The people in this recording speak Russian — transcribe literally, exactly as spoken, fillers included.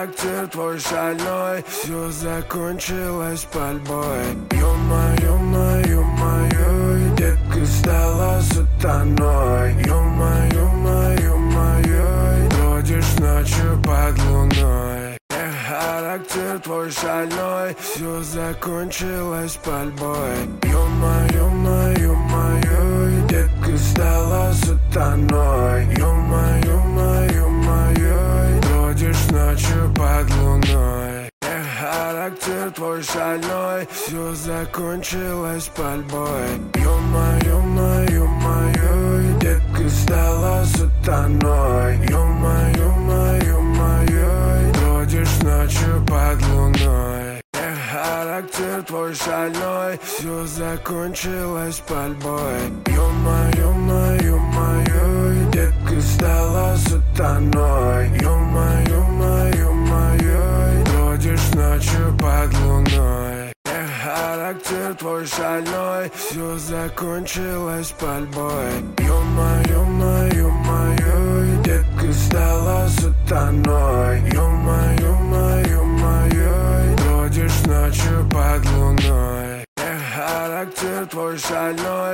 характер твой шальной, все закончилось пальбой. Ё-моё, мою, мою, детка стала сатаной. Ё-моё, мою, мою, бродишь ночью под луной. Характер твой шальной, все закончилось пальбой. Ё-моё, мою, мою, детка стала сатаной. Ё-моё, мою, мою, бродишь ночью под луной. Характер твой шальной, все закончилось пальбой. Ё-моё, мою, мою, детка стала сатаной. Ё-моё, мою, мою, бродишь ночью под луной. Характер твой шальной, все закончилось пальбой. Ё-моё, мою, мою, детка стала сатаной. Ё-моё, мою, мою, бродишь ночью под луной. Характер твой шальной, все закончилось пальбой. Ё-моё, мою, мою, детка стала сатаной. Ё-моё, мою, мою, бродишь ночью под луной. Характер твой шальной.